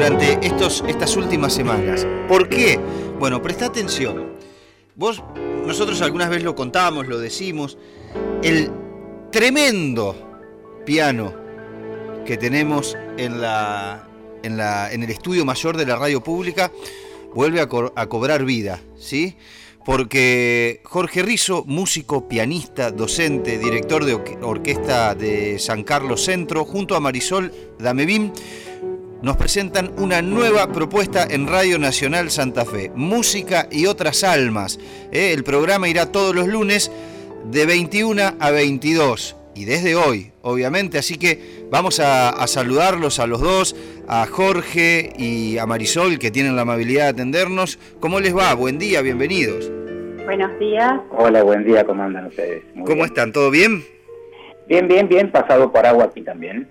durante estas últimas semanas. ¿Por qué? Bueno, presta atención. Nosotros algunas veces lo contamos, lo decimos. El tremendo piano que tenemos en el estudio mayor de la radio pública vuelve a cobrar vida, ¿sí? Porque Jorge Rizzo, músico, pianista, docente, director de orquesta de San Carlos Centro, junto a Marisol Damevim, nos presentan una nueva propuesta en Radio Nacional Santa Fe, Música y otras almas. El programa irá todos los lunes de 21 a 22 y desde hoy, obviamente, así que vamos a saludarlos a los dos, a Jorge y a Marisol, que tienen la amabilidad de atendernos. ¿Cómo les va? Buen día, bienvenidos. Buenos días. Hola, buen día, ¿cómo andan ustedes? ¿Cómo están? ¿Todo bien? Bien, pasado por agua aquí también.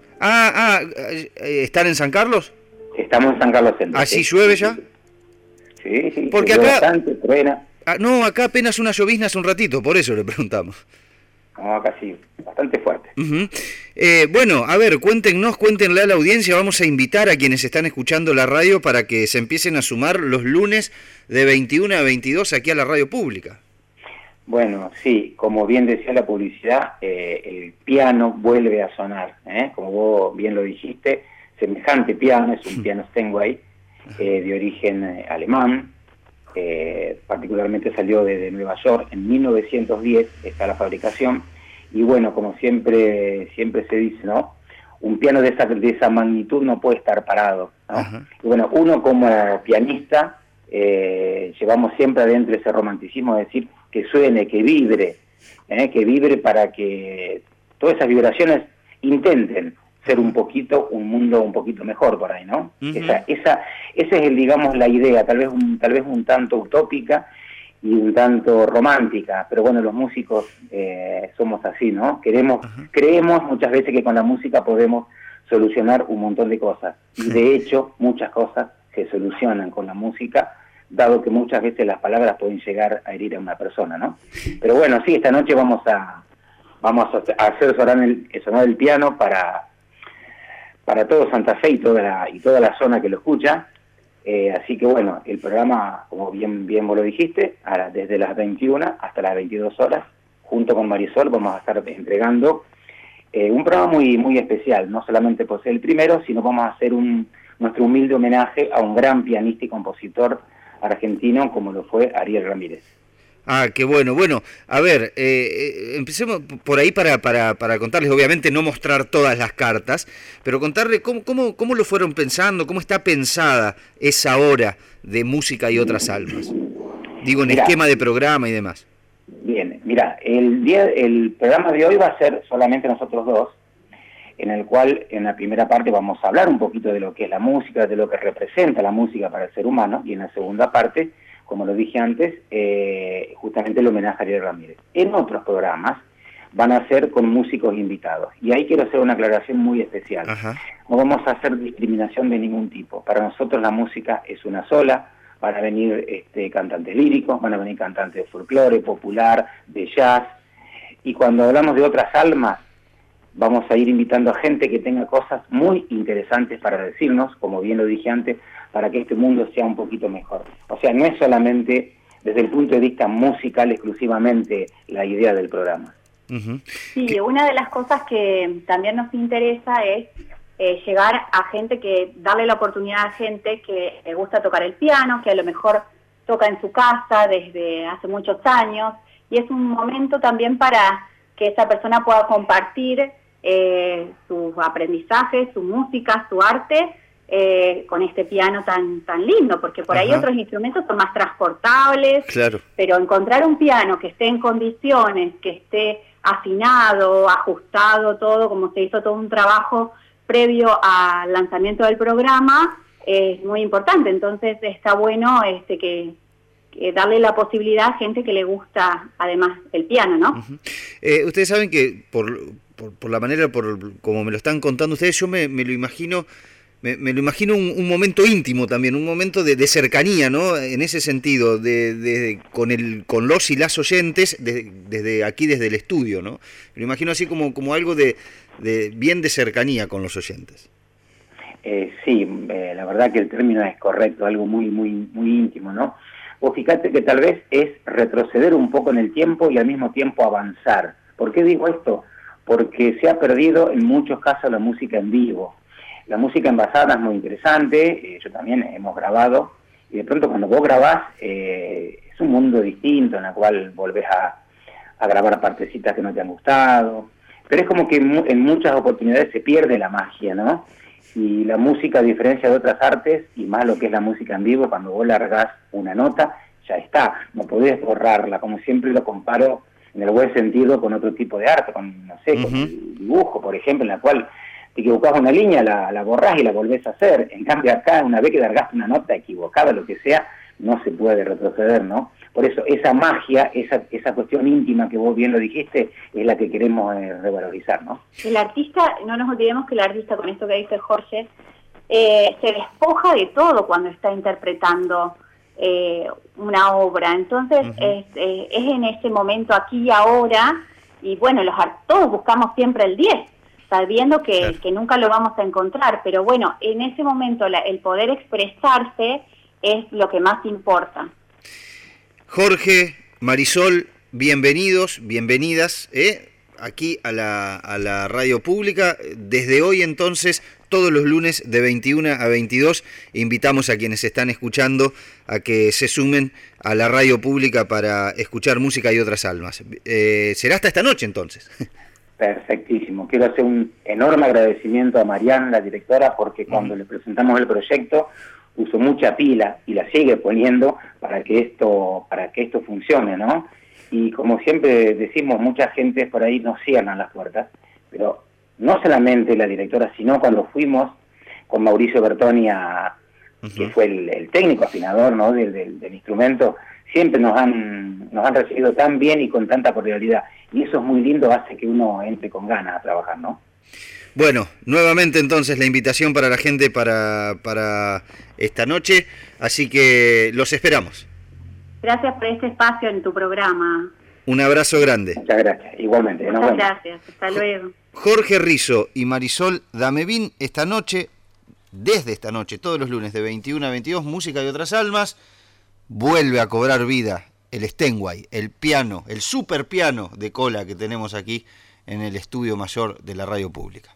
¿Están en San Carlos? Estamos en San Carlos Centro. ¿Así llueve ya? Sí, porque acá bastante, truena. No, acá apenas una llovizna hace un ratito, por eso le preguntamos. No, acá sí, bastante fuerte. Uh-huh. Bueno, a ver, cuéntenle a la audiencia, vamos a invitar a quienes están escuchando la radio para que se empiecen a sumar los lunes de 21 a 22 aquí a la radio pública. Bueno, sí, como bien decía la publicidad, el piano vuelve a sonar, como vos bien lo dijiste, semejante piano, es un piano Steinway, de origen alemán, particularmente salió desde Nueva York, en 1910 está la fabricación, y bueno, como siempre se dice, ¿no? Un piano de esa magnitud no puede estar parado, ¿no? Y bueno, uno como pianista, llevamos siempre adentro ese romanticismo de decir que suene, que vibre para que todas esas vibraciones intenten ser un mundo un poquito mejor por ahí, ¿no? Uh-huh. Esa es digamos la idea, tal vez un tanto utópica y un tanto romántica, pero bueno, los músicos somos así, ¿no? Creemos muchas veces que con la música podemos solucionar un montón de cosas, y de hecho muchas cosas se solucionan con la música, dado que muchas veces las palabras pueden llegar a herir a una persona, ¿no? Pero bueno, sí, esta noche vamos a hacer sonar el piano para todo Santa Fe y toda la zona que lo escucha, así que bueno, el programa, como bien vos lo dijiste, desde las 21 hasta las 22 horas, junto con Marisol, vamos a estar entregando un programa muy, muy especial, no solamente por ser el primero, sino vamos a hacer nuestro humilde homenaje a un gran pianista y compositor argentino como lo fue Ariel Ramírez. Ah, qué bueno. Bueno, a ver, empecemos por ahí para contarles, obviamente no mostrar todas las cartas, pero contarles cómo lo fueron pensando, cómo está pensada esa hora de Música y otras almas. Digo, en esquema de programa y demás. Bien, mira, el programa de hoy va a ser solamente nosotros dos, en el cual en la primera parte vamos a hablar un poquito de lo que es la música, de lo que representa la música para el ser humano, y en la segunda parte, como lo dije antes, justamente el homenaje a Ariel Ramírez. En otros programas van a ser con músicos invitados, y ahí quiero hacer una aclaración muy especial. Ajá. No vamos a hacer discriminación de ningún tipo. Para nosotros la música es una sola, van a venir cantantes líricos, van a venir cantantes de folclore, popular, de jazz, y cuando hablamos de otras almas, vamos a ir invitando a gente que tenga cosas muy interesantes para decirnos, como bien lo dije antes, para que este mundo sea un poquito mejor. O sea, no es solamente desde el punto de vista musical exclusivamente la idea del programa. Uh-huh. Sí, una de las cosas que también nos interesa es llegar a gente darle la oportunidad a gente que le gusta tocar el piano, que a lo mejor toca en su casa desde hace muchos años, y es un momento también para que esa persona pueda compartir sus aprendizajes, su música, su arte, con este piano tan lindo, porque por ahí otros instrumentos son más transportables, claro. Pero encontrar un piano que esté en condiciones, que esté afinado, ajustado, todo, como se hizo todo un trabajo previo al lanzamiento del programa, es muy importante. Entonces está bueno que darle la posibilidad a gente que le gusta además el piano, ¿no? Uh-huh. Ustedes saben que por la manera, como me lo están contando ustedes, yo me lo imagino, me lo imagino un momento íntimo también, un momento de cercanía, ¿no? En ese sentido, con los y las oyentes, desde aquí, desde el estudio, ¿no? Me lo imagino así como algo de bien de cercanía con los oyentes. Sí, la verdad que el término es correcto, algo muy, muy, muy íntimo, ¿no? Vos fíjate que tal vez es retroceder un poco en el tiempo y al mismo tiempo avanzar. ¿Por qué digo esto? Porque se ha perdido en muchos casos la música en vivo. La música envasada es muy interesante, yo también hemos grabado, y de pronto cuando vos grabás es un mundo distinto en el cual volvés a grabar partecitas que no te han gustado, pero es como que en muchas oportunidades se pierde la magia, ¿no? Y la música, a diferencia de otras artes, y más lo que es la música en vivo, cuando vos largás una nota, ya está, no podés borrarla, como siempre lo comparo en el buen sentido con otro tipo de arte, con, no sé, con el dibujo, por ejemplo, en la cual te equivocás una línea, la borrás y la volvés a hacer. En cambio acá, una vez que largaste una nota equivocada, lo que sea, no se puede retroceder, ¿no? Por eso esa magia, esa cuestión íntima que vos bien lo dijiste, es la que queremos revalorizar, ¿no? El artista, no nos olvidemos que el artista, con esto que dice Jorge, se despoja de todo cuando está interpretando una obra. Entonces es en ese momento, aquí y ahora, y bueno, todos buscamos siempre el 10, sabiendo que nunca lo vamos a encontrar, pero bueno, en ese momento el poder expresarse es lo que más importa. Jorge, Marisol, bienvenidos, bienvenidas aquí a la radio pública. Desde hoy entonces, todos los lunes de 21 a 22, invitamos a quienes están escuchando a que se sumen a la radio pública para escuchar música y otras almas. ¿Será hasta esta noche entonces? Perfectísimo. Quiero hacer un enorme agradecimiento a Mariana, la directora, porque cuando le presentamos el proyecto puso mucha pila y la sigue poniendo para que esto funcione, ¿no? Y como siempre decimos, mucha gente por ahí nos cierran las puertas, pero no solamente la directora, sino cuando fuimos con Mauricio Bertoni, que fue el técnico afinador, ¿no?, del instrumento, siempre nos han recibido tan bien y con tanta cordialidad. Y eso es muy lindo, hace que uno entre con ganas a trabajar, ¿no? Bueno, nuevamente entonces la invitación para la gente para esta noche, así que los esperamos. Gracias por este espacio en tu programa. Un abrazo grande. Muchas gracias, igualmente. Muchas gracias, hasta luego. Jorge Rizzo y Marisol Damevín, desde esta noche, todos los lunes de 21 a 22, Música y otras almas, vuelve a cobrar vida el Steinway, el piano, el super piano de cola que tenemos aquí en el estudio mayor de la radio pública.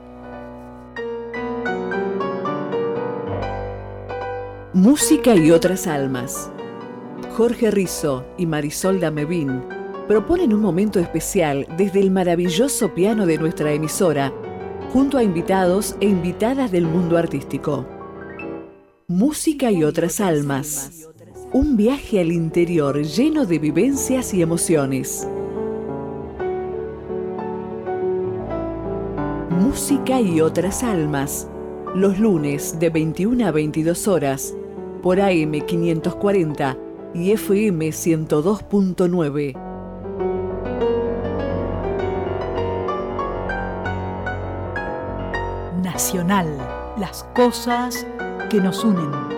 Música y otras almas. Jorge Rizzo y Marisol Damevín proponen un momento especial desde el maravilloso piano de nuestra emisora, junto a invitados e invitadas del mundo artístico. Música y otras almas. Un viaje al interior lleno de vivencias y emociones. Música y otras almas. Los lunes de 21 a 22 horas por AM 540 y FM 102.9. Nacional, las cosas que nos unen.